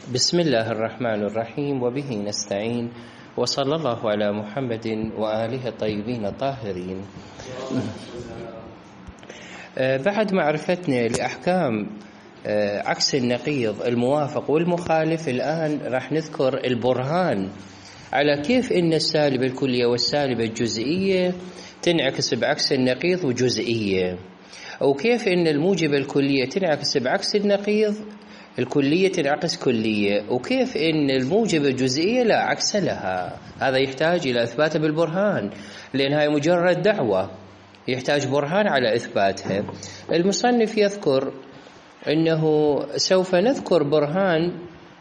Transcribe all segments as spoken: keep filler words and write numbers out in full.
بسم الله الرحمن الرحيم وبه نستعين وصلى الله على محمد وآله الطيبين الطاهرين. بعد معرفتنا لأحكام عكس النقيض الموافق والمخالف، الآن راح نذكر البرهان على كيف إن السالبة الكلية والسالبة الجزئية تنعكس بعكس النقيض وجزئية، وكيف إن الموجبة الكلية تنعكس بعكس النقيض الكلية تنعكس كلية، وكيف إن الموجبة الجزئية لا عكس لها. هذا يحتاج إلى إثباته بالبرهان، لأن هاي مجرد دعوة يحتاج برهان على إثباتها. المصنف يذكر أنه سوف نذكر برهان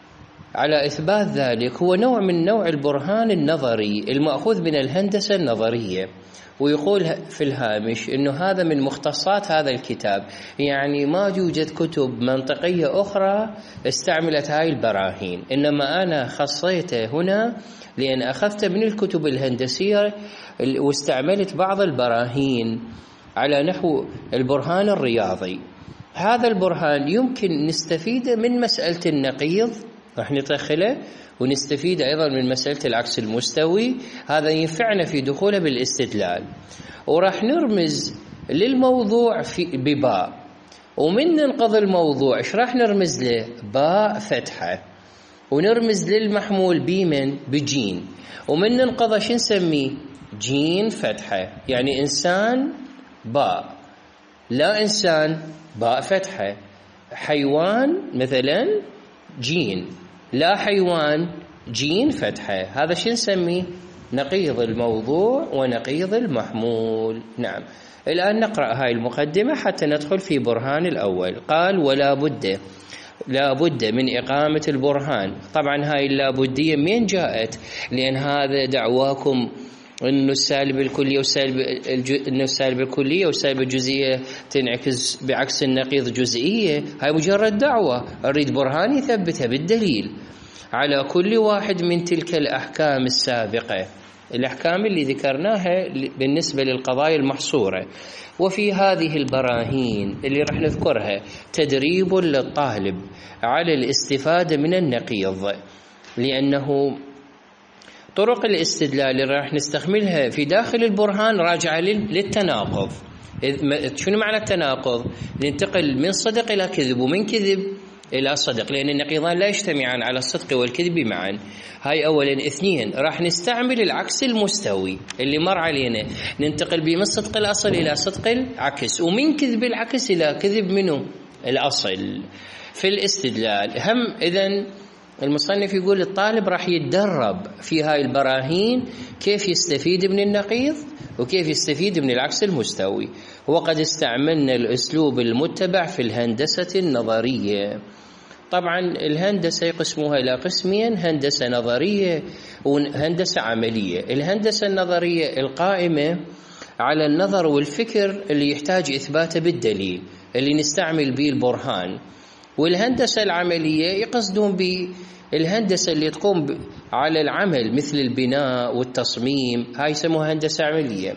على إثبات ذلك، هو نوع من نوع البرهان النظري المأخوذ من الهندسة النظرية، ويقول في الهامش أنه هذا من مختصات هذا الكتاب، يعني ما يوجد كتب منطقية أخرى استعملت هاي البراهين، إنما أنا خصيته هنا لأن أخذت من الكتب الهندسية واستعملت بعض البراهين على نحو البرهان الرياضي. هذا البرهان يمكن نستفيد من مسألة النقيض، راح ندخله، ونستفيد أيضا من مسألة العكس المستوي، هذا ينفعنا في دخوله بالاستدلال. وراح نرمز للموضوع في بباء، ومن ننقض الموضوع ايش راح نرمز له؟ باء فتحة. ونرمز للمحمول بمن؟ بجين. ومن ننقضه شو نسميه؟ جين فتحة. يعني إنسان باء، لا إنسان باء فتحة. حيوان مثلا جين، لا حيوان جين فتحة. هذا شو نسميه؟ نقيض الموضوع ونقيض المحمول. نعم، الآن نقرأ هاي المقدمة حتى ندخل في برهان الأول. قال: ولا بد لا بد من إقامة البرهان. طبعا هاي اللابدية من جاءت؟ لأن هذا دعواكم إنه السالب الكلية والسالب الج... إنه السالب الكلية والسالب الجزئية تنعكس بعكس النقيض جزئية. هاي مجرد دعوة، أريد برهان يثبتها بالدليل على كل واحد من تلك الأحكام السابقة، الأحكام اللي ذكرناها بالنسبة للقضايا المحصورة. وفي هذه البراهين اللي رح نذكرها تدريب للطالب على الاستفادة من النقيض، لأنه طرق الاستدلال اللي راح نستخدمها في داخل البرهان راجعة للتناقض. شنو معنى التناقض؟ ننتقل من صدق إلى كذب ومن كذب إلى صدق، لأن النقيضان لا يجتمعان على الصدق والكذب معا. هاي أولا. اثنين، راح نستعمل العكس المستوي اللي مر علينا، ننتقل به من صدق الأصل إلى صدق العكس، ومن كذب العكس إلى كذب منه الأصل في الاستدلال. هم إذن المصنف يقول الطالب راح يتدرب في هاي البراهين كيف يستفيد من النقيض وكيف يستفيد من العكس المستوي. وقد استعملنا الأسلوب المتبع في الهندسة النظرية. طبعا الهندسة يقسموها إلى قسمين: هندسة نظرية وهندسة عملية. الهندسة النظرية القائمة على النظر والفكر اللي يحتاج إثباته بالدليل، اللي نستعمل به البرهان. والهندسة العملية يقصدون بالهندسة اللي تقوم على العمل مثل البناء والتصميم، هاي يسموها هندسة عملية.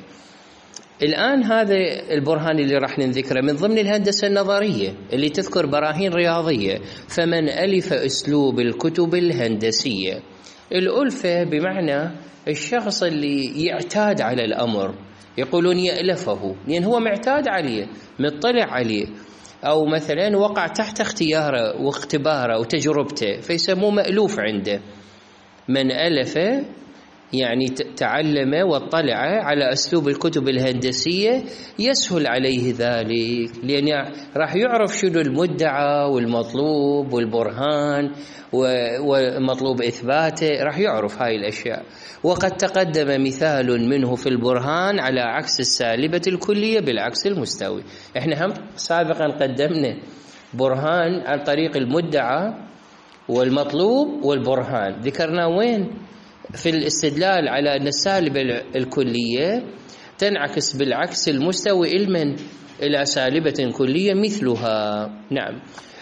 الآن هذا البرهان اللي راح نذكره من ضمن الهندسة النظرية اللي تذكر براهين رياضية. فمن ألف أسلوب الكتب الهندسية، الألفة بمعنى الشخص اللي يعتاد على الأمر، يقولون يألفه لأن هو معتاد عليه مطلع عليه، أو مثلا وقع تحت اختياره واختباره وتجربته فيسموه مألوف عنده. من ألف يعني تعلم واطلع على أسلوب الكتب الهندسية يسهل عليه ذلك، لأن راح يعرف شنو المدعى والمطلوب والبرهان ومطلوب إثباته، راح يعرف هاي الأشياء. وقد تقدم مثال منه في البرهان على عكس السالبة الكلية بالعكس المستوي. احنا هم سابقا قدمنا برهان عن طريق المدعى والمطلوب والبرهان، ذكرنا وين؟ في الاستدلال على أن السالبة الكلية تنعكس بالعكس المستوي المن إلى سالبة كلية مثلها. نعم.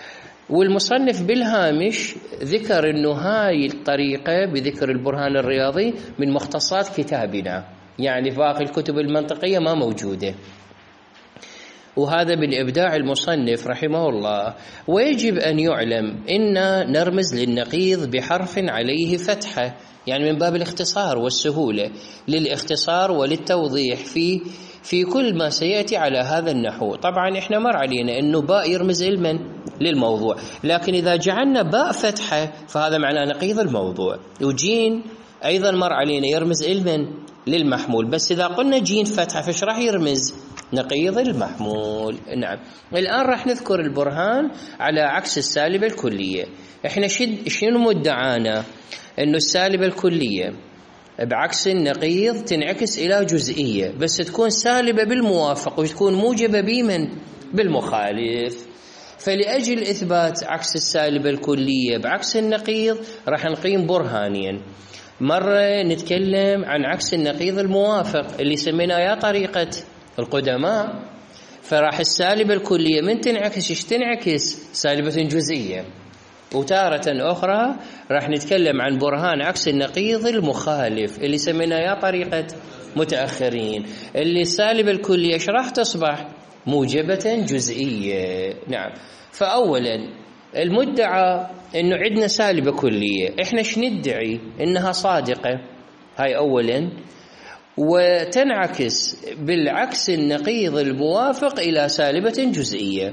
والمصنف بالهامش ذكر أنه هاي الطريقة بذكر البرهان الرياضي من مختصات كتابنا، يعني باقي الكتب المنطقية ما موجودة. وهذا من إبداع المصنف رحمه الله. ويجب أن يعلم إن نرمز للنقيض بحرف عليه فتحة، يعني من باب الاختصار والسهولة، للاختصار وللتوضيح في في كل ما سيأتي على هذا النحو. طبعا إحنا مر علينا أنه باء يرمز علما للموضوع، لكن إذا جعلنا باء فتحة فهذا معناه نقيض الموضوع. وجين أيضا مر علينا يرمز علما للمحمول، بس إذا قلنا جين فتحة فش راح يرمز؟ نقيض المحمول. نعم. الآن راح نذكر البرهان على عكس السالبة الكلية. إحنا شد شنو مدعانا؟ إنه السالبة الكلية بعكس النقيض تنعكس إلى جزئية، بس تكون سالبة بالموافق وتكون موجبة بمن؟ بالمخالف. فلأجل إثبات عكس السالبة الكلية بعكس النقيض راح نقيم برهانيا. مرة نتكلم عن عكس النقيض الموافق اللي سميناه يا طريقة القدماء، فراح السالبة الكلية من تنعكس ايش تنعكس؟ سالبة جزئية. وتارة أخرى راح نتكلم عن برهان عكس النقيض المخالف اللي سميناه يا طريقة متأخرين، اللي السالبة الكلية ايش راح تصبح؟ موجبة جزئية. نعم. فأولا المدعى إنه عندنا سالبة كلية، إحنا ايش ندعي؟ إنها صادقة، هاي أولا، وتنعكس بالعكس النقيض الموافق إلى سالبة جزئية،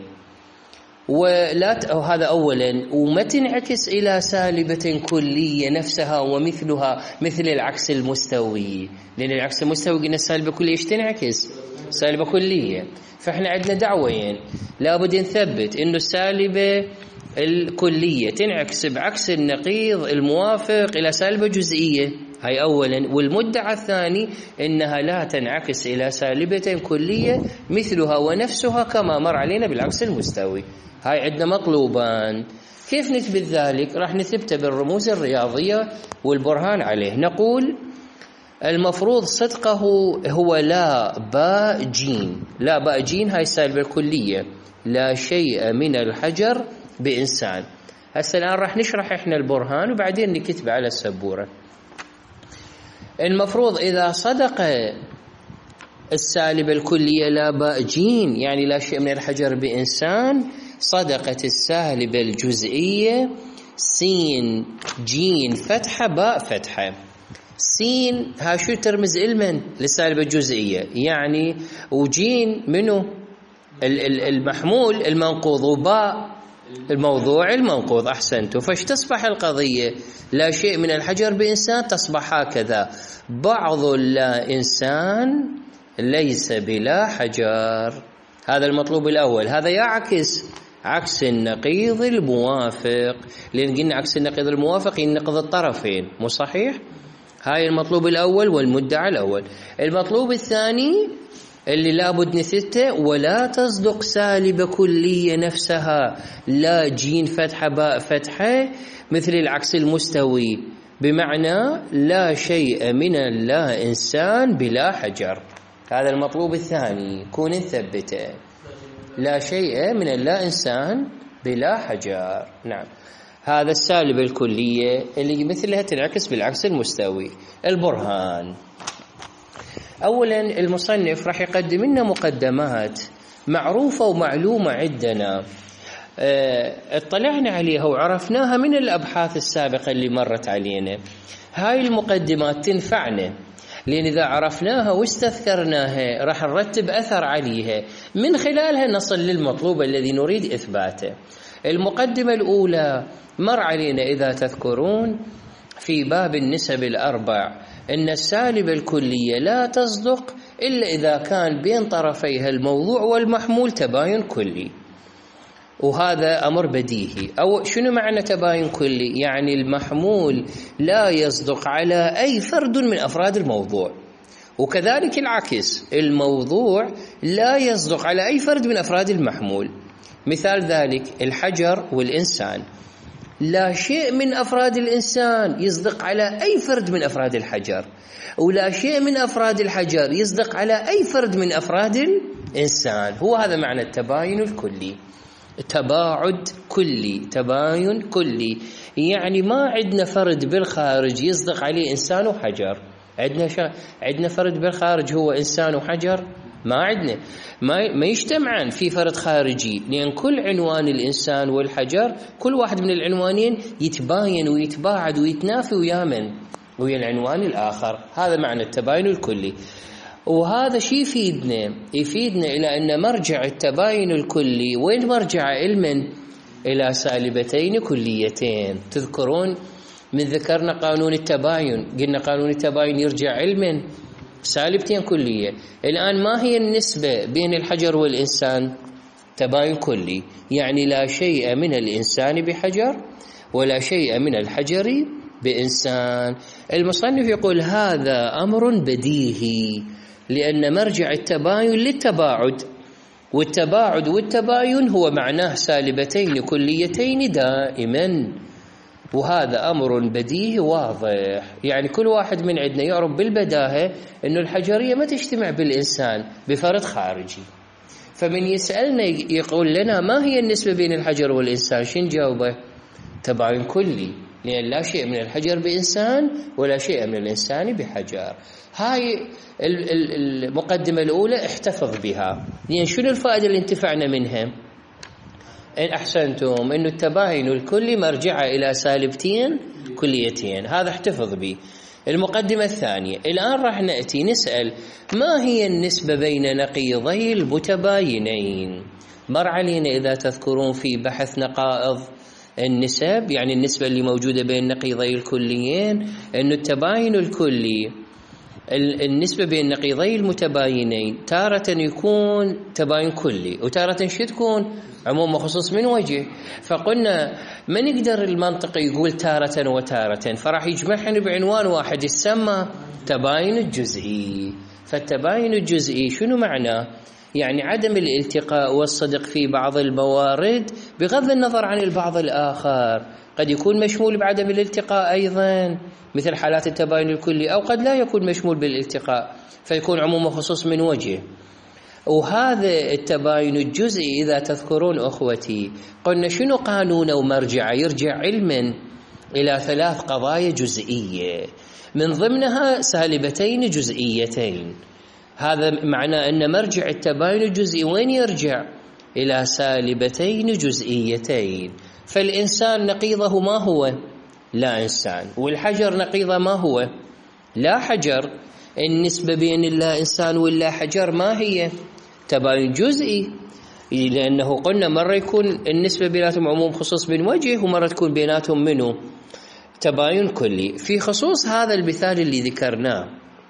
ولا ت... أو هذا أولا، وما تنعكس إلى سالبة كلية نفسها ومثلها مثل العكس المستوي، لأن العكس المستوي قلنا السالبة كلية ايش تنعكس؟ سالبة كلية. فإحنا عندنا دعوين، لابد نثبت إنه السالبة الكلية تنعكس بعكس النقيض الموافق إلى سالبة جزئية، هاي أولا. والمدعى الثاني إنها لا تنعكس إلى سالبة كلية مثلها ونفسها كما مر علينا بالعكس المستوي. هاي عندنا مطلوبان. كيف نثبت ذلك؟ راح نثبته بالرموز الرياضية والبرهان عليه. نقول المفروض صدقه هو لا باء جين. لا باء جين هاي السالبة الكلية، لا شيء من الحجر بإنسان. هسه الآن راح نشرح إحنا البرهان وبعدين نكتب على السبورة. المفروض إذا صدق السالبة الكلية لا باء جين، يعني لا شيء من الحجر بإنسان، صدقت السالبة الجزئية سين جين فتحة باء فتحة. سين ها شو ترمز علما للسالبة الجزئية، يعني وجين منه المحمول المنقوض، وباء الموضوع المنقوض. أحسنتوا. فاش تصبح القضية؟ لا شيء من الحجر بإنسان تصبح هكذا: بعض لا إنسان ليس بلا حجر. هذا المطلوب الأول. هذا يعكس عكس النقيض الموافق، لأن قلنا عكس النقيض الموافق ينقض الطرفين، مو صحيح؟ هاي المطلوب الأول والمدعى الأول. المطلوب الثاني اللي لابد نثبته: ولا تصدق سالبة كلية نفسها لا جين فتحة باء فتحة مثل العكس المستوي، بمعنى لا شيء من اللا إنسان بلا حجر. هذا المطلوب الثاني كون نثبته: لا شيء من اللا إنسان بلا حجر. نعم. هذا السالبة الكلية اللي مثلها تنعكس بالعكس المستوي. البرهان: أولا المصنف راح يقدم لنا مقدمات معروفة ومعلومة عندنا، اه اطلعنا عليها وعرفناها من الأبحاث السابقة اللي مرت علينا. هاي المقدمات تنفعنا، لأن إذا عرفناها واستذكرناها راح نرتب أثر عليها، من خلالها نصل للمطلوب الذي نريد إثباته. المقدمة الأولى مر علينا إذا تذكرون في باب النسب الأربع إن السالبة الكلية لا تصدق إلا إذا كان بين طرفيها الموضوع والمحمول تباين كلي، وهذا أمر بديهي. أو شنو معنى تباين كلي؟ يعني المحمول لا يصدق على أي فرد من أفراد الموضوع، وكذلك العكس، الموضوع لا يصدق على أي فرد من أفراد المحمول. مثال ذلك الحجر والإنسان، لا شيء من أفراد الإنسان يصدق على أي فرد من أفراد الحجر، ولا شيء من أفراد الحجر يصدق على أي فرد من أفراد الإنسان. هو هذا معنى التباين الكلي. تباعد كلي، تباين كلي، يعني ما عندنا فرد بالخارج يصدق عليه إنسان وحجر. عندنا شا... عندنا فرد بالخارج هو إنسان وحجر؟ ما عندنا ما ما يجتمعان في فرد خارجي، لأن كل عنوان الإنسان والحجر كل واحد من العنوانين يتباين ويتباعد ويتنافي ويامن ويا العنوان الآخر. هذا معنى التباين الكلي. وهذا شيء يفيدنا يفيدنا إلى أن مرجع التباين الكلي وين مرجع علما إلى سالبتين كليتين. تذكرون من ذكرنا قانون التباين، قلنا قانون التباين يرجع علما سالبتين كلية. الآن ما هي النسبة بين الحجر والإنسان؟ تباين كلي، يعني لا شيء من الإنسان بحجر ولا شيء من الحجر بإنسان. المصنف يقول هذا أمر بديهي، لأن مرجع التباين للتباعد، والتباعد والتباين هو معناه سالبتين كليتين دائما، وهذا أمر بديهي واضح. يعني كل واحد من عندنا يعرف بالبداهة أنه الحجرية ما تجتمع بالإنسان بفرد خارجي. فمن يسألنا يقول لنا ما هي النسبة بين الحجر والإنسان، شن جاوبه؟ تباين كلي، لأن لا شيء من الحجر بإنسان ولا شيء من الإنسان بحجر. هاي المقدمة الأولى احتفظ بها، لأن شنو الفائدة اللي انتفعنا منها؟ إن أحسنتم إنه التباين الكلي مرجع إلى سالبتين كليتين، هذا احتفظ به. المقدمة الثانية، الآن راح نأتي نسأل ما هي النسبة بين نقيضي المتباينين. مر علينا إذا تذكرون في بحث نقائض النسب، يعني النسبة اللي موجودة بين نقيضي الكليين، إنه التباين الكلي النسبة بين نقيضي المتباينين تارة يكون تباين كلي وتارة شو تكون عموم وخصوص من وجه. فقلنا ما نقدر المنطق يقول تارة وتارة، فراح يجمعهم بعنوان واحد يسمى تباين الجزئي. فالتباين الجزئي شنو معناه؟ يعني عدم الالتقاء والصدق في بعض الموارد بغض النظر عن البعض الآخر. قد يكون مشمول بعدم الالتقاء أيضا مثل حالات التباين الكلي، أو قد لا يكون مشمول بالالتقاء فيكون عموم وخصوص من وجه. وهذا التباين الجزئي إذا تذكرون أخوتي قلنا شنو قانون ومرجع؟ يرجع علما إلى ثلاث قضايا جزئية، من ضمنها سالبتين جزئيتين. هذا معناه أن مرجع التباين الجزئي وين يرجع؟ إلى سالبتين جزئيتين. فالإنسان نقيضه ما هو؟ لا إنسان. والحجر نقيضه ما هو؟ لا حجر. النسبة بين اللا إنسان واللا حجر ما هي؟ تباين جزئي، لأنه قلنا مرة يكون النسبة بيناتهم عموم خصوص من وجه، ومرة تكون بيناتهم منه تباين كلي. في خصوص هذا المثال اللي ذكرناه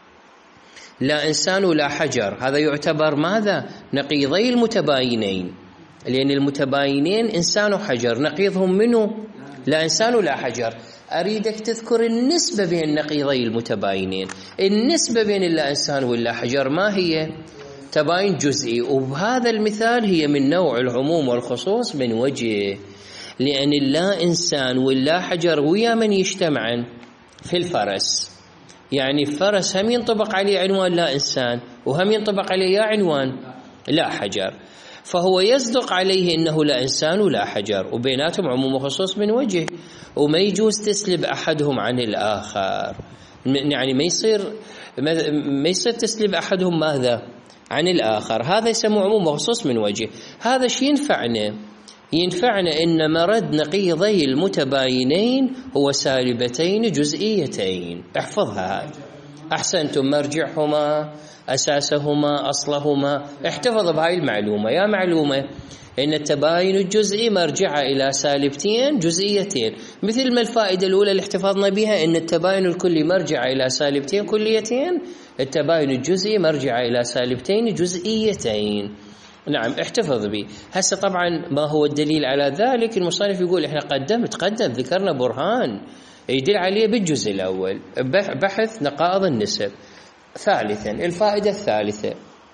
لا إنسان ولا حجر، هذا يعتبر ماذا؟ نقيضي المتباينين، لأن المتباينين إنسان وحجر، نقيضهم منه لا إنسان ولا حجر. أريدك تذكر النسبة بين نقيضي المتباينين. النسبة بين اللا إنسان واللا حجر ما هي؟ تباين جزئي. وبهذا المثال هي من نوع العموم والخصوص من وجه، لأن اللا إنسان واللا حجر ويا من يجتمعن في الفرس. يعني الفرس هم ينطبق عليه عنوان لا إنسان وهم ينطبق عليه يا عنوان لا حجر، فهو يصدق عليه إنه لا إنسان ولا حجر، وبيناتهم عموم وخصوص من وجه، وما يجوز تسلب أحدهم عن الآخر. يعني ما يصير ما يصير تسلب أحدهم ماذا عن الآخر. هذا يسمى عموم وخصوص من وجه. هذا شيء ينفعنا ينفعنا إن مرد نقيضي المتباينين هو سالبتين جزئيتين. احفظها هاي. أحسنتم. مرجعهما، أساسهما، أصلهما. احتفظ بهاي المعلومة. يا معلومة إن التباين الجزئي مرجع إلى سالبتين جزئيتين، مثل ما الفائدة الأولى اللي احتفظنا بها إن التباين الكلي مرجع إلى سالبتين كليتين، التباين الجزئي مرجع إلى سالبتين جزئيتين. نعم احتفظ به. هسه طبعا ما هو الدليل على ذلك؟ المصنف يقول احنا قدمت قدم ذكرنا برهان يدل عليه بالجزء الأول، بحث نقائض النسب. ثالثا الفائدة الثالثة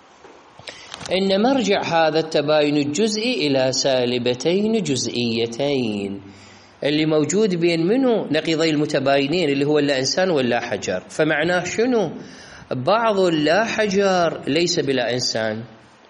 إن مرجع هذا التباين الجزئي إلى سالبتين جزئيتين اللي موجود بين منه نقيضي المتباينين اللي هو لا إنسان ولا حجر. فمعناه شنو؟ بعض اللا حجر ليس بلا إنسان،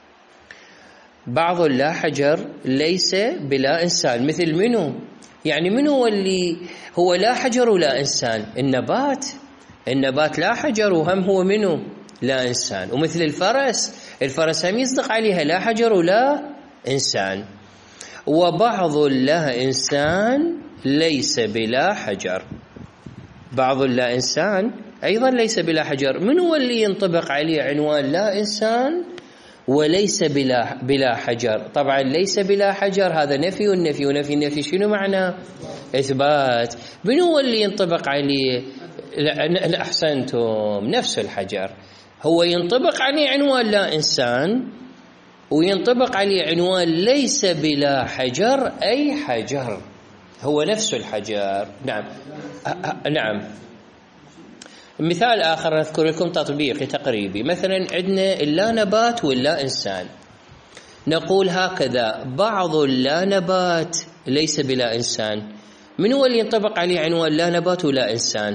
بعض اللا حجر ليس بلا إنسان. مثل منه؟ يعني منه هو اللي هو لا حجر ولا إنسان؟ النبات. النبات لا حجر وهم هو منه لا إنسان. ومثل الفرس، الفرس هم يصدق عليها لا حجر ولا إنسان. وبعض لا إنسان ليس بلا حجر، بعض لا إنسان أيضا ليس بلا حجر. من هو اللي ينطبق عليه عنوان لا إنسان وليس بلا بلا حجر؟ طبعا ليس بلا حجر هذا نفي، والنفي ونفي النفي شنو معناه؟ إثبات. من هو اللي ينطبق عليه؟ لا أحسنتم، نفس الحجر. هو ينطبق عليه عنوان لا إنسان، وينطبق عليه عنوان ليس بلا حجر، أي حجر هو نفس الحجر. نعم نعم. مثال آخر أذكر لكم تطبيقي تقريبي. مثلا عندنا اللا نبات واللا إنسان، نقول هكذا: بعض اللا نبات ليس بلا إنسان. من هو اللي ينطبق عليه عنوان لا نبات ولا إنسان؟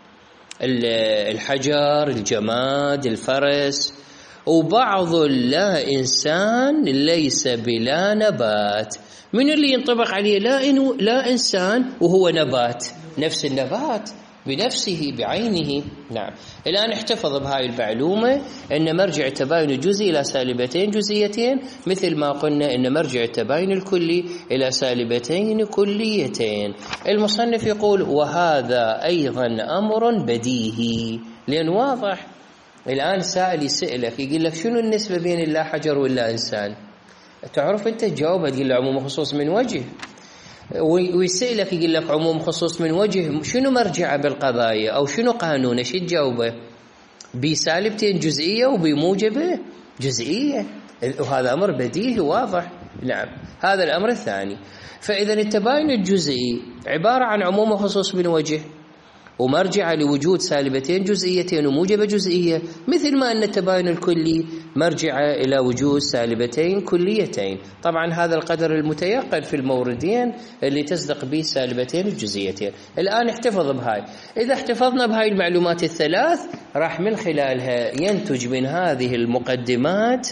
الحجر، الجماد، الفرس. وبعض اللا إنسان ليس بلا نبات. من اللي ينطبق عليه لا, إنو لا إنسان وهو نبات، نفس النبات بنفسه بعينه. نعم. الآن احتفظ بهاي المعلومة أن مرجع التباين الجزئي إلى سالبتين جزئيتين، مثل ما قلنا أن مرجع التباين الكلي إلى سالبتين كليتين. المصنف يقول: وهذا أيضا أمر بديهي، لأن واضح. الآن سائل يسألك يقول لك: شنو النسبة بين اللا حجر واللا إنسان؟ تعرف أنت تجاوب، تقول له عموم خصوص من وجه، ويسألك يقول لك عموم خصوص من وجه، شنو مرجعه بالقضايا أو شنو قانونه؟ شو تجاوبه؟ بسالبتين جزئية وبموجبة جزئية، وهذا أمر بديهي واضح. نعم. هذا الأمر الثاني. فإذا التباين الجزئي عبارة عن عموم وخصوص من وجه، ومرجع لوجود سالبتين جزئيتين وموجبة جزئية، مثل ما أن التباين الكلي مرجع إلى وجود سالبتين كليتين. طبعا هذا القدر المتيقن في الموردين اللي تصدق به سالبتين الجزئيتين. الآن احتفظ بهاي. إذا احتفظنا بهاي المعلومات الثلاث راح من خلالها ينتج من هذه المقدمات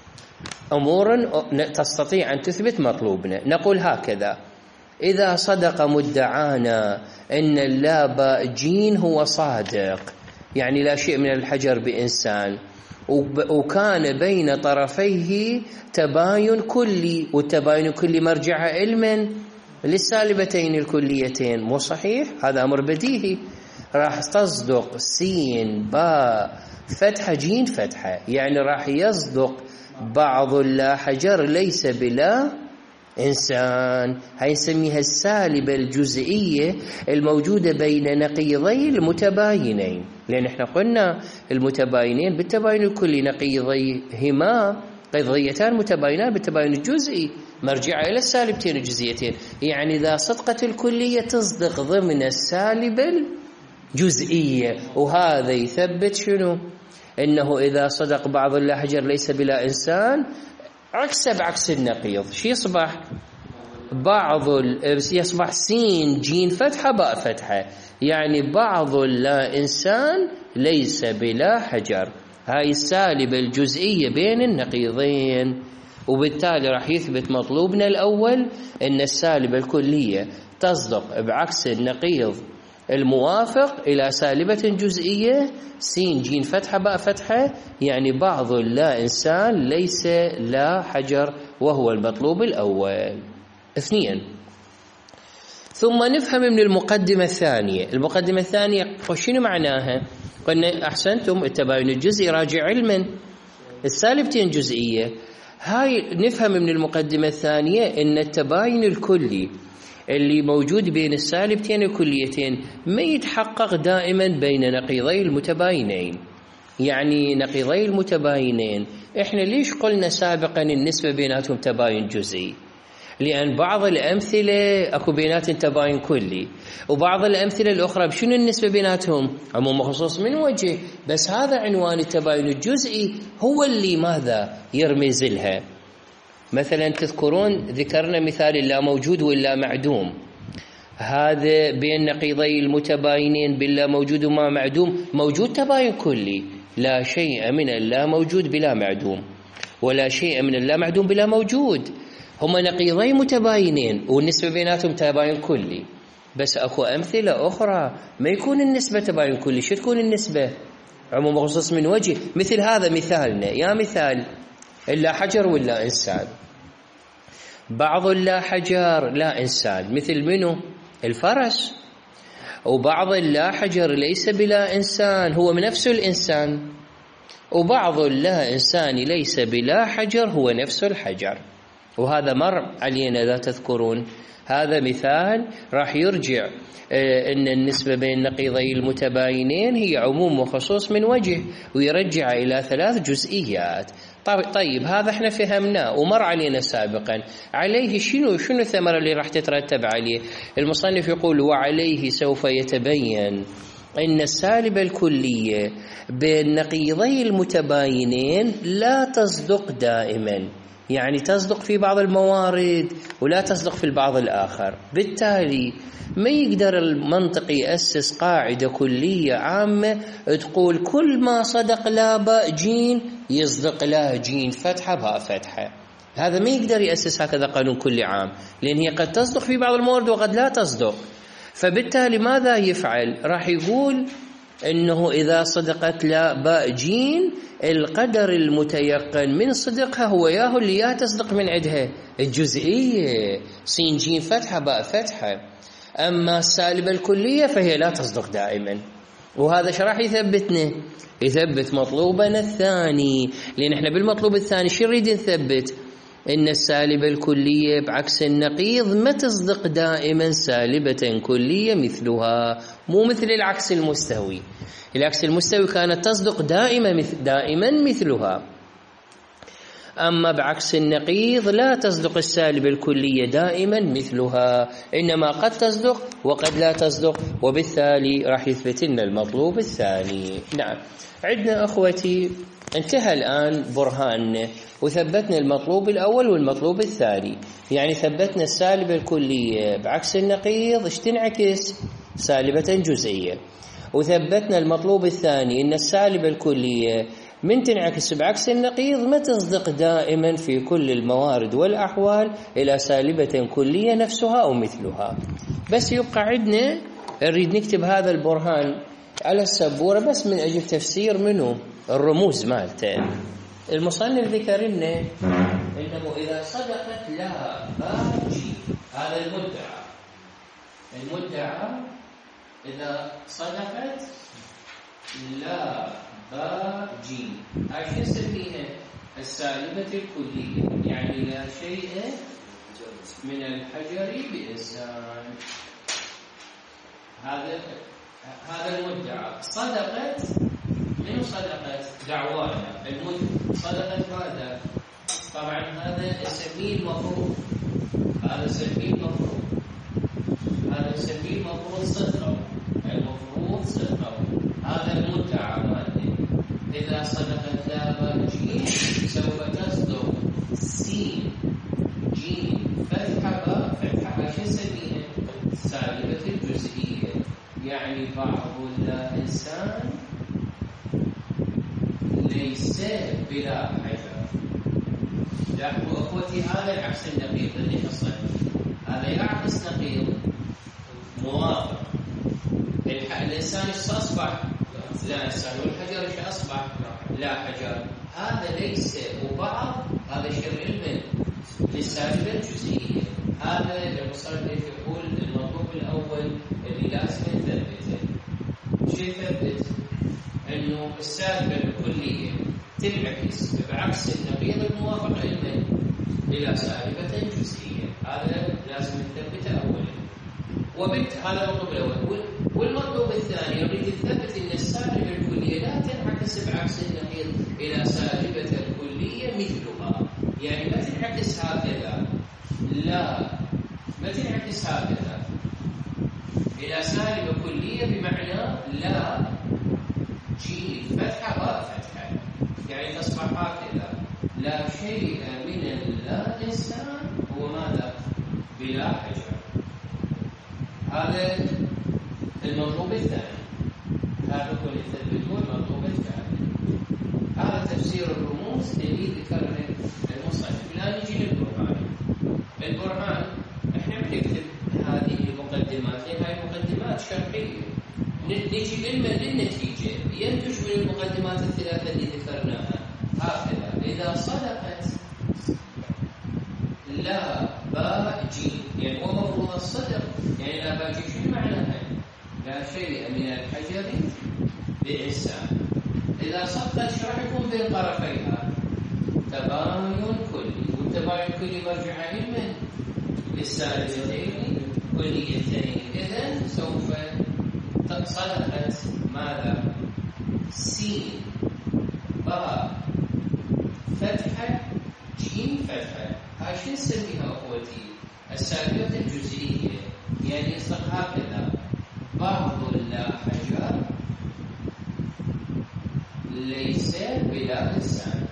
أمور تستطيع أن تثبت مطلوبنا. نقول هكذا: إذا صدق مدعانا أن اللا جين هو صادق، يعني لا شيء من الحجر بإنسان، وكان بين طرفيه تباين كلي، والتباين الكلي مرجع علما للسالبتين الكليتين، مو صحيح؟ هذا أمر بديهي. راح تصدق سين باء فتحة جين فتحة، يعني راح يصدق بعض اللا حجر ليس بلا إنسان. هاي نسميها السالبة الجزئية الموجودة بين نقيضي المتباينين، لأن احنا قلنا المتباينين بالتباين الكلي نقيضيهما قضيتان متباينان بالتباين الجزئي مرجع إلى السالبتين الجزئيتين، يعني إذا صدقت الكلية تصدق ضمن السالبة الجزئية. وهذا يثبت شنو؟ إنه إذا صدق بعض اللا حجر ليس بلا إنسان، عكس بعكس النقيض شي يصبح؟ بعض يصبح سين جين فتحة باء فتحة، يعني بعض لا إنسان ليس بلا حجر. هاي السالبة الجزئية بين النقيضين، وبالتالي راح يثبت مطلوبنا الأول أن السالبة الكلية تصدق بعكس النقيض الموافق إلى سالبة جزئية سين جين فتحة باء فتحة، يعني بعض لا إنسان ليس لا حجر، وهو المطلوب الأول. اثنين، ثم نفهم من المقدمة الثانية. المقدمة الثانية شنو معناها؟ قلنا أحسنتم التباين الجزئي راجع علما السالبتين جزئية. هاي نفهم من المقدمة الثانية أن التباين الكلي اللي موجود بين السالبتين الكليتين ما يتحقق دائما بين نقيضي المتباينين. يعني نقيضي المتباينين احنا ليش قلنا سابقا النسبة بيناتهم تباين جزئي؟ لأن بعض الأمثلة أكو بيناتهم تباين كلي، وبعض الأمثلة الأخرى بشنو النسبة بيناتهم؟ عموم خصوص من وجه، بس هذا عنوان التباين الجزئي هو اللي ماذا يرمز لها. مثلا تذكرون ذكرنا مثال اللا موجود واللا معدوم، هذا بين نقيضي المتباينين باللا موجود وما معدوم موجود تباين كلي، لا شيء من اللا موجود بلا معدوم، ولا شيء من اللا معدوم بلا موجود. هما نقيضي متباينين والنسبة بيناتهم تباين كلي، بس أكو أمثلة أخرى ما يكون النسبة تباين كلي. شو تكون النسبة؟ عموم وخصوص من وجه. مثل هذا مثالنا، يا مثال إلا حجر ولا إنسان، بعض لا حجر لا إنسان، مثل منه الفرس، وبعض لا حجر ليس بلا إنسان هو من نفس الإنسان، وبعض لا إنسان ليس بلا حجر هو نفس الحجر. وهذا مر علينا إذا تذكرون. هذا مثال راح يرجع إن النسبة بين نقيضي المتباينين هي عموم وخصوص من وجه، ويرجع إلى ثلاث جزئيات. طيب هذا احنا فهمناه ومر علينا سابقا. عليه شنو شنو الثمرة اللي راح تترتب عليه؟ المصنف يقول وعليه سوف يتبين إن السالبة الكلية بين نقيضي المتباينين لا تصدق دائما، يعني تصدق في بعض الموارد ولا تصدق في البعض الآخر. بالتالي ما يقدر المنطق يأسس قاعدة كلية عامة تقول كل ما صدق لا باء جيم يصدق لا جيم فتحة باء فتحة. هذا ما يقدر يأسس هكذا قانون كلي عام، لأن هي قد تصدق في بعض الموارد وقد لا تصدق. فبالتالي ماذا يفعل؟ راح يقول إنه إذا صدقت لا باء جيم القدر المتيقن من صدقها هو ياهو اللي يا تصدق من عندها الجزئية سين جيم فتحة باء فتحة. أما السالبة الكلية فهي لا تصدق دائما. وهذا شرح يثبتنا، يثبت مطلوبنا الثاني، لأن احنا بالمطلوب الثاني شو نريد نثبت؟ إن السالبة الكلية بعكس النقيض ما تصدق دائما سالبة كلية مثلها، مو مثل العكس المستوي. العكس المستوي كانت تصدق دائما مثل دائما مثلها، أما بعكس النقيض لا تصدق السالبة الكلية دائما مثلها، إنما قد تصدق وقد لا تصدق. وبالتالي راح يثبت لنا المطلوب الثاني. نعم، عندنا أخوتي انتهى الآن برهاننا وثبتنا المطلوب الأول والمطلوب الثاني. يعني ثبتنا السالبة الكلية بعكس النقيض ايش تنعكس؟ سالبة جزئية. وثبتنا المطلوب الثاني إن السالبة الكلية من تنعكس بعكس النقيض ما تصدق دائما في كل الموارد والأحوال إلى سالبة كلية نفسها أو مثلها. بس يبقى عندنا نريد نكتب هذا البرهان على السبورة بس من أجل تفسير منه الرموز مالته. المصنف ذكر لنا إنه إذا صدقت لا باء جيم، هذا المدعى المدعى إذا صدقت لا باء جيم ايش نسميها؟ السالبة الكلية، يعني لا شيء من الحجر بإنسان. هذا هذا المدعى. صدقت من صدقت دعوانا المدعى صدقت ماذا؟ طبعا هذا نسميه المفروض، هذا نسميه المفروض، هذا نسميه المفروض صدقه، المفروض صدقه. هذا المدعى ماذا؟ إذا صدقت لا باء جيم سوف تصدق سين جيم فتحة باء فتحة. ايش نسميها؟ سالبة الجزئية، يعني بعض لا إنسان ليس بلا حجر. لاحظوا أخوتي هذا العكس النقيض اللي حصل، هذا يعكس نقيض موافق. الإنسان ايش أصبح؟ لا إنسان، والحجر ايش أصبح؟ لا حجر. هذا ليس وبعض، هذا شر علم للسالبة الجزئية. هذا المصنف يقول المطلوب الأول اللي لازم نثبته. شو نثبت؟ إنه السالبة الكلية تنعكس بعكس النقيض الموافق علما إلى سالبة جزئية. هذا لازم نثبته أولا. وبالت هذا المطلوب الأول. والمطلوب الثاني يريد يثبت أن السالبة الكلية لا تنعكس بعكس النقيض إلى سالبة الكلية مثلها، يعني ما تنعكس هكذا، لا ما تنعكس هكذا إلى سالبة كلية، بمعنى لا جيم فتحة باء فتحة، يعني تصبح هكذا لا شيء من اللا إنسان هو ماذا؟ بلا حجر. هذا المطلوب الثاني، هذا هو التثبيت المطلوب الثاني. هذا تفسير الرموز اللي ذكرنا المصنف. الآن نجي للبرهان. البرهان احنا بنكتب هذه المقدمات لأن هذه مقدمات شرحية، نجي للنتيجة ينتج من المقدمات الثلاثة اللي ذكرناها هكذا: إذا صدقت لا باء جيم، يعني هو مفروض الصدق، يعني لا باء جيم شو معناها؟ لا شيء من الحجر بإنسان. إذا صدقت شو راح يكون بين طرفيها؟ تباين كلي، والتباين الكلي مرجع لمن؟ للسالبتين كليتين. إذن سوف صدقت ماذا؟ سين باء فتحة جيم فتحة. هاي شو نسميها أخوتي؟ السالبة الجزئية، يعني يصدق هكذا: بعض اللاحجر ليس بلا لسان.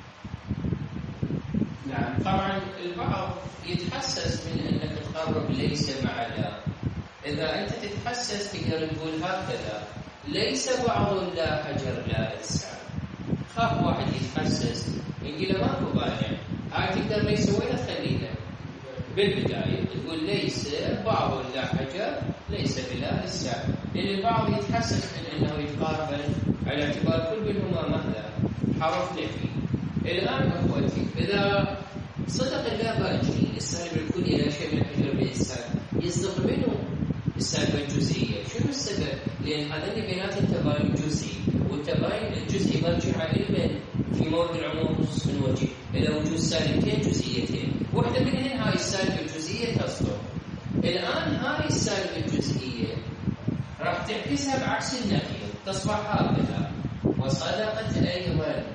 نعم، طبعا البعض يتحسس من أنك تقرب ليس مع لا. إذا أنت تتحسس تقدر تقول هكذا: ليس بعض اللاحجر لا لسان. خاف واحد يتحسس يقول له ماكو مانع، هاي تقدر ليس وين تخليها بالبداية تقول ليس بعض اللاحجر ليس بلا لسان، لأن البعض يتحسس من أنه يتقارب على اعتبار كل منهما ماذا؟ حرف نفي. الآن أخوتي، إذا صدق اللا باجي السالب الكلي لا شيء من الحجر بالإنسان، يصدق منه السالبة الجزئية. شنو السبب؟ لأن هذين بينات التباين الجزئي، والتباين الجزئي مرجع إلى في مورد العموم خصوص من وجه إلى وجود سالبتين جزئيتين، واحدة منهن هاي السالبة الجزئية تصدق. الآن هاي السالبة الجزئية راح تعكسها بعكس النقيض، تصبح هكذا: وصدقت أيضا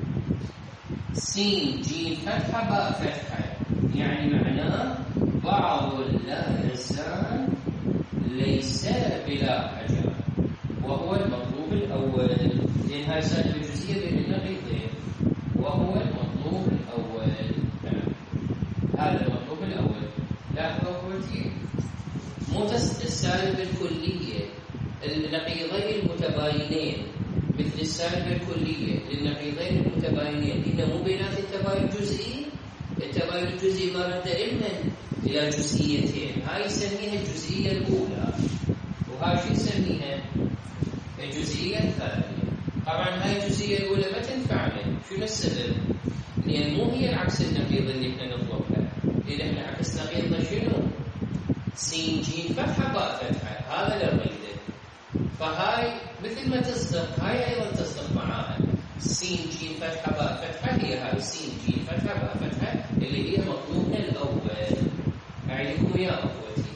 سين جيم فتحة باء فتحة، يعني معناه بعض الإنسان ليس بلا حجر، وهو المطلوب الأول، لأن هاي سالبة جزئية بين النقيضين، وهو المطلوب الأول. نعم، هذا المطلوب الأول. لاحظوا أخوتي، مو السالبة الكلية النقيضين المتباينين مثل السالبة الكلية للنقيضين المتباينين، إنه مو بينات التباين الجزئي. التباين الجزئي ما رد إلنا إلى جزئيتين، هاي يسميها الجزئية الأولى، وهاي شو يسميها؟ الجزئية الثانية. طبعا هاي الجزئية الأولى ما تنفعنا. شنو السبب؟ لأن مو هي العكس النقيض اللي احنا نطلبها، لأن احنا عكس نقيضنا شنو؟ سين جيم فتحة باء فتحة، هذا اللي نريده. فهاي مثل ما تصدق هاي أيضا تصدق معاها. سين جيم فتحة باء فتحة هي هاي سين جيم فتحة باء فتحة اللي هي مطلوبنا الأول. أعيدكم يا أخوتي،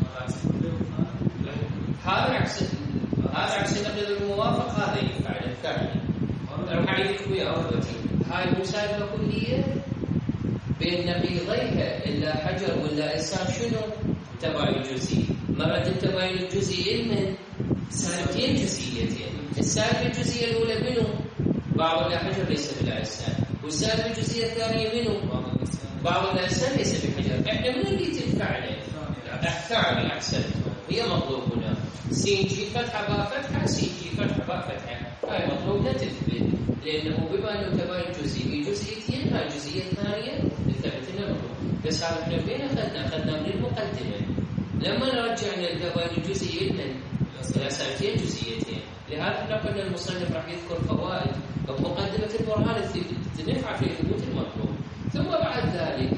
هذا عكس هذا عكس النقيض الموافق، هذا ينفع الثاني. راح أعيدكم يا أخوتي، هاي مسالبة كلية بين نقيضيها إلا حجر ولا إنسان. شنو؟ تباين جزئي. مرد التباين الجزئي من سالبتين جزئيتين. السالبة الجزئية الأولى منه؟ بعض الحجر ليس بلا إنسان، والسالبة الجزئية الثانية منه؟ بعض الإنسان ليس بحجر. إحنا من اللي تنفعنا؟ الثاني أحسنتم، هي مطلوبنا. سين جي فتحة باء فتحة، سين جي فتحة باء فتحة، هاي مطلوبنا تثبت، لأنه بما أنه تباين جزئي بجزئيتين، هاي الجزئية الثانية ثبت لنا مطلوب. بس هذا احنا فين أخذنا؟ أخذنا من المقدمة. لما رجعنا التباين الجزئي من سالبتين جزئيتين، لهذا احنا قلنا المصنف راح يذكر فوائد ومقدمة البرهان تنفع في ثبوت المطلوب. ثم بعد ذلك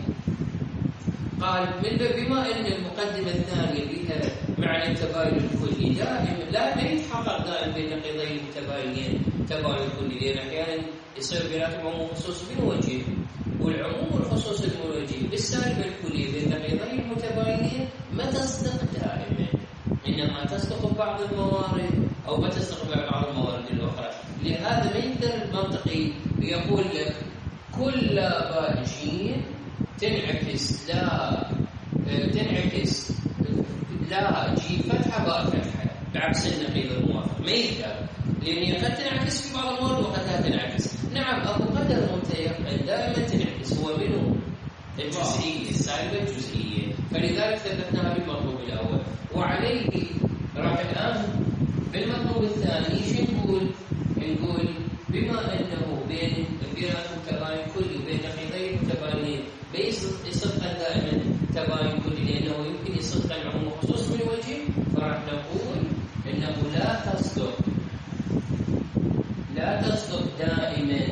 قال من بما أن المقدمة الثانية بها معنى التباين الكلي دائما لا يتحقق دائما بين نقيضين متباينين تباين كلي، لأن أحيانا يصير بيناتهم عموم خصوص من وجه، والعموم والخصوص الموجه بالسالبة الكلية بين نقيضين متباينين ما تصدق دائما، إنما تصدق بعض الموارد أو ما تصدق بعض الموارد الأخرى. لهذا من يقدر المنطقي يقول لك كل باء جيم تنعكس لا تنعكس لا جيم فتحة باء فتحة بعكس النقيض الموافق، ما يقدر، لأن قد تنعكس في بعض الموارد وقد لا تنعكس. نعم، أبو قدر متيقن دائما تنعكس، هو منه الجزئية السالبة الجزئية، فلذلك ثبتناها بالمطلوب الأول. وعليه راح الآن بالمطلوب الثاني شو نقول؟ نقول بما أنه بين بيناتهم تباين كلي وبين نقيضين متباينين يصدق دائما تباين كلي، لأنه يمكن يصدق العموم خصوص من وجه، فراح نقول إنه لا تصدق لا تصدق دائما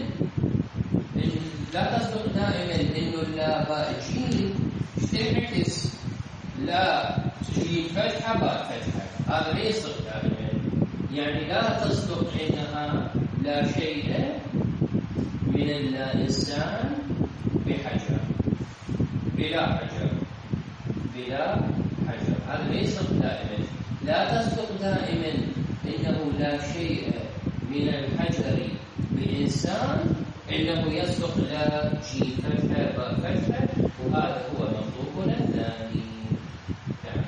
لا تصدق دائما إنه اللا باء جيم تعكس لا جيم فتحة باء فتحة، هذا ما يصدق دائما. يعني لا تصدق إنها لا شيء من اللا إنسان بحجر بلا حجر بلا حجر، هذا ما يصدق دائما. لا تصدق دائما إنه لا شيء من الحجر بإنسان، إنه يصدق لا جيم فتحة باء فتحة، وهذا هو مطلوبنا الثاني. نعم.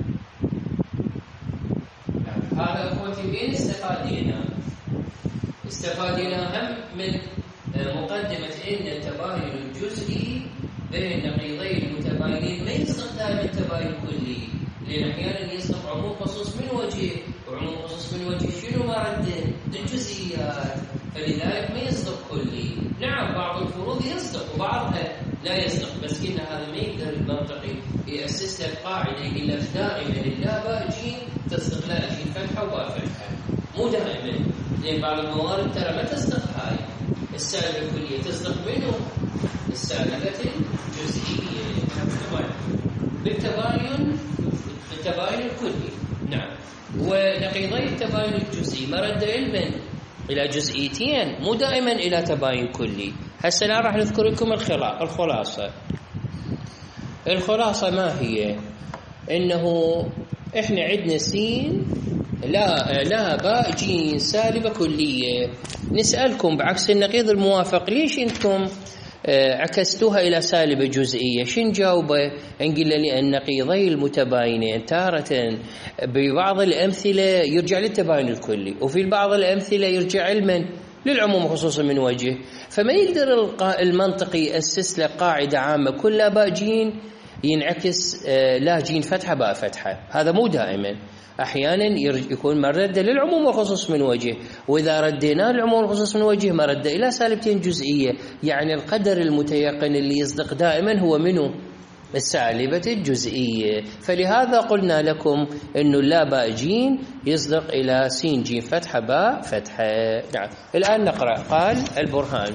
نعم. هذا أخوتي وين استفادينا؟ استفادينا هم من مقدمة إن التباين الجزئي بين نقيضي المتباينين ما يصدق دائما التباين كلي، لأن أحيانا يصدق عموم خصوص من وجه، وعموم خصوص من وجه شنو ما رده؟ الجزئيات، فلذلك ما يصدق كلي. نعم بعض الفروض يصدق وبعضها لا يصدق، بس إن هذا ما يقدر المنطقي يأسس لك قاعدة إلا دائما اللا باء جيم تصدق لا جيم فتحة وباء فتحة، مو دائما، لأن بعض الموارد ترى ما تصدق هاي السالبة الكلية، تصدق منه السالبة الجزئية بالتباين بالتباين الكلي. نعم. ونقيضي التباين الجزئي مرد علما إلى جزئيتين، مو دائما إلى تباين كلي. هسه الآن راح نذكر لكم الخلاصة. الخلاصة ما هي؟ إنه إحنا عندنا سين لا لا باء جيم سالبة كلية. نسألكم بعكس النقيض الموافق ليش أنتم عكستوها إلى سالبة جزئية؟ شن جاوبه؟ نقول لأن نقيضي المتباينين تارة ببعض الأمثلة يرجع للتباين الكلي، وفي بعض الأمثلة يرجع علما للعموم خصوصا من وجه، فما يقدر المنطقي يأسس له قاعدة عامة كل لا باء جيم ينعكس لا جيم فتحة باء فتحة، هذا مو دائما. أحيانا يكون مرد للعموم والخصوص من وجه، وإذا ردينا للعموم والخصوص من وجه مرد إلى سالبتين جزئية. يعني القدر المتيقن اللي يصدق دائما هو منه السالبة الجزئية. فلهذا قلنا لكم إنه لا باء جيم يصدق إلى سين جيم فتحة باء فتحة. نعم. الآن نقرأ. قال البرهان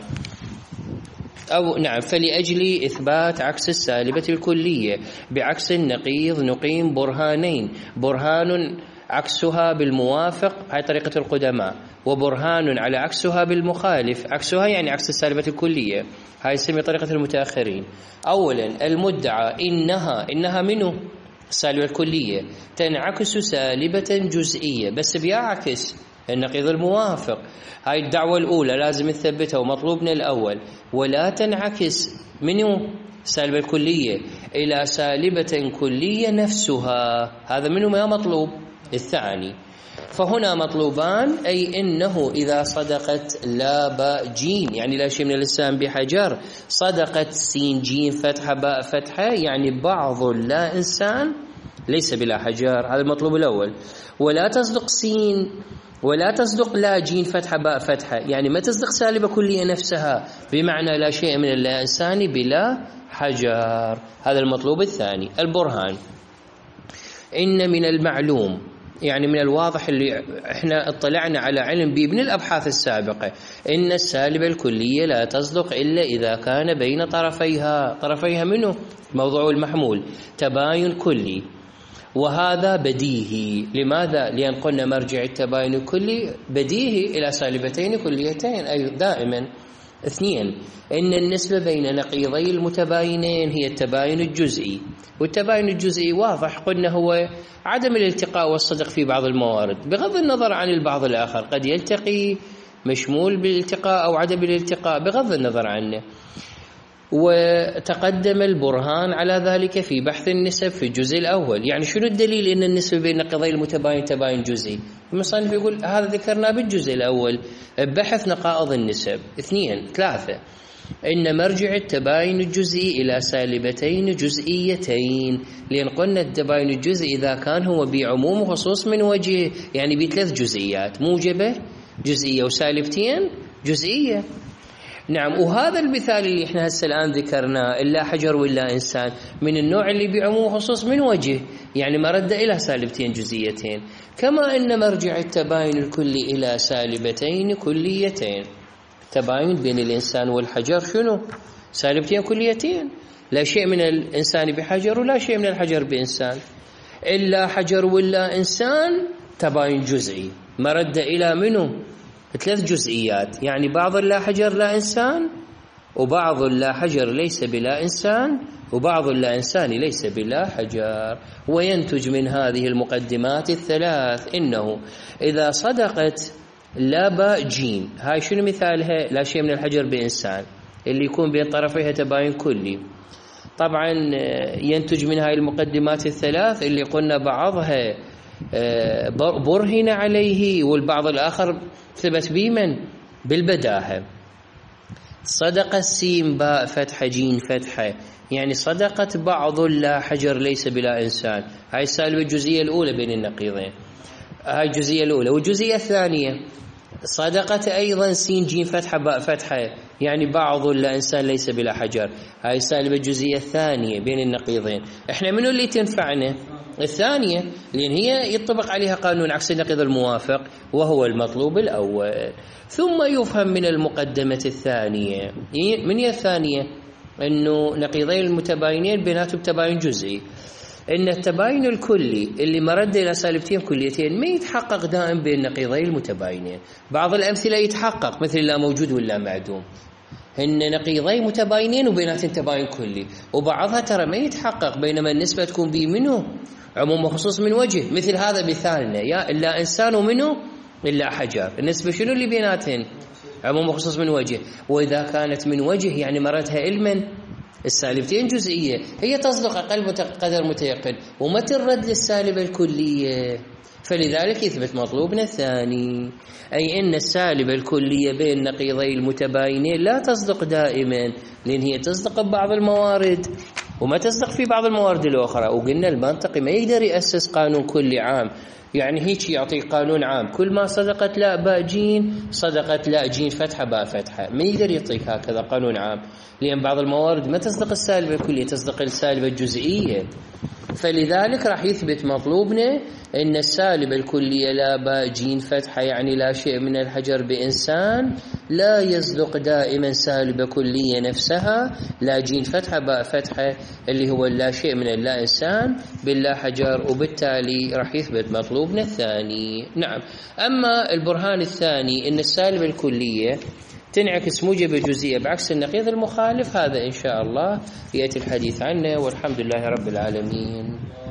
أو نعم فلأجل إثبات عكس السالبة الكلية بعكس النقيض نقيم برهانين، برهان عكسها بالموافق هاي طريقة القدماء، وبرهان على عكسها بالمخالف، عكسها يعني عكس السالبة الكلية، هاي اسمها طريقة المتأخرين. أولا المدعى إنها إنها منه السالبة الكلية تنعكس سالبة جزئية، بس بيعكس النقيض الموافق. هاي الدعوة الأولى لازم نثبتها ومطلوبنا الأول. ولا تنعكس منه سالبة الكلية إلى سالبة كلية نفسها، هذا منه ما مطلوب الثاني. فهنا مطلوبان، أي إنه إذا صدقت لا باء جيم يعني لا شيء من اللسان بحجر، صدقت سين جيم فتحة باء فتحة يعني بعض لا إنسان ليس بلا حجر، هذا المطلوب الأول. ولا تصدق سين ولا تصدق لا جيم فتحة باء فتحة يعني ما تصدق سالبة كلية نفسها، بمعنى لا شيء من اللا إنساني بلا حجر، هذا المطلوب الثاني. البرهان إن من المعلوم يعني من الواضح اللي احنا اطلعنا على علم به من الأبحاث السابقة إن السالبة الكلية لا تصدق إلا إذا كان بين طرفيها طرفيها منه موضوع المحمول تباين كلي، وهذا بديهي. لماذا؟ لأن قلنا مرجع التباين الكلي بديهي إلى سالبتين كليتين أي دائما. اثنين إن النسبة بين نقيضي المتباينين هي التباين الجزئي، والتباين الجزئي واضح قلنا هو عدم الالتقاء والصدق في بعض الموارد بغض النظر عن البعض الآخر، قد يلتقي مشمول بالالتقاء أو عدم الالتقاء بغض النظر عنه. وتقدم البرهان على ذلك في بحث النسب في الجزء الأول. يعني شنو الدليل إن النسبة بين نقيضي المتباين تباين جزئي؟ المصنف يقول هذا ذكرناه بالجزء الأول بحث نقائض النسب. اثنين ثلاثة إن مرجع التباين الجزئي إلى سالبتين جزئيتين، لأن قلنا التباين الجزئي إذا كان هو بعموم وخصوص من وجه يعني بثلاث جزئيات، موجبة جزئية وسالبتين جزئية. نعم. وهذا المثال اللي احنا هسه الآن ذكرناه إلا حجر ولا إنسان من النوع اللي بعموم وخصوص من وجه، يعني مرد إلى سالبتين جزئيتين، كما أن مرجع التباين الكلي إلى سالبتين كليتين. تباين بين الإنسان والحجر شنو؟ سالبتين كليتين، لا شيء من الإنسان بحجر ولا شيء من الحجر بإنسان، إلا حجر ولا إنسان تباين جزئي، مرد إلى منه ثلاث جزئيات، يعني بعض لا حجر لا إنسان، وبعض لا حجر ليس بلا إنسان، وبعض لا إنسان ليس بلا حجر. وينتج من هذه المقدمات الثلاث إنه إذا صدقت لا باء جيم، هاي شنو مثالها؟ لا شيء من الحجر بإنسان اللي يكون بين طرفيها تباين كلي. طبعا ينتج من هاي المقدمات الثلاث اللي قلنا بعضها برهن عليه والبعض الآخر ثبت بمن؟ بالبداهة. صدق السين باء فتحة جيم فتحة، يعني صدقت بعض لا حجر ليس بلا إنسان، هاي السالبة الجزئية الأولى بين النقيضين، هاي الجزئية الأولى. والجزئية الثانية صدقت أيضا سين جيم فتحة باء فتحة، يعني بعض لا إنسان ليس بلا حجر، هاي السالبة الجزئية الثانية بين النقيضين. إحنا منو اللي تنفعنا؟ الثانية، لأن هي يطبق عليها قانون عكس النقيض الموافق وهو المطلوب الأول. ثم يفهم من المقدمة الثانية، من هي الثانية؟ أنه نقيضين المتباينين بيناتهم تباين جزئي، إن التباين الكلي اللي مرد إلى سالبتين كليتين ما يتحقق دائم بين نقيضين المتباينين. بعض الأمثلة يتحقق مثل لا موجود ولا معدوم، هن نقيضين متباينين وبيناتهم تباين كلي، وبعضها ترى ما يتحقق، بينما النسبة تكون بي منه عموم وخصوص من وجه، مثل هذا مثالنا يا إلا إنسان ومنه إلا حجر، النسبة شنو اللي بيناتهن؟ عموم وخصوص من وجه. وإذا كانت من وجه يعني مرتها علما السالبتين جزئية، هي تصدق أقل قدر متيقن وما ترد للسالبة الكلية، فلذلك يثبت مطلوبنا الثاني، أي أن السالبة الكلية بين نقيضي المتباينين لا تصدق دائما، لأن هي تصدق ببعض الموارد وما تصدق في بعض الموارد الأخرى. وقلنا المنطقي ما يقدر يأسس قانون كلي عام، يعني هيك يعطي قانون عام كل ما صدقت لا باء جيم صدقت لا جيم فتحة باء فتحة، ما يقدر يعطيك هكذا قانون عام، لأن بعض الموارد ما تصدق السالبة الكلية، تصدق السالبة الجزئية. فلذلك راح يثبت مطلوبنا إن السالبة الكلية لا باء جيم فتحة، يعني لا شيء من الحجر بإنسان، لا يصدق دائما سالبة كلية نفسها لا جيم فتحة باء فتحة اللي هو لا شيء من اللا إنسان باللا حجر، وبالتالي راح يثبت مطلوبنا الثاني. نعم. أما البرهان الثاني إن السالبة الكلية تنعكس موجبة جزئية بعكس النقيض المخالف، هذا إن شاء الله يأتي الحديث عنه، والحمد لله رب العالمين.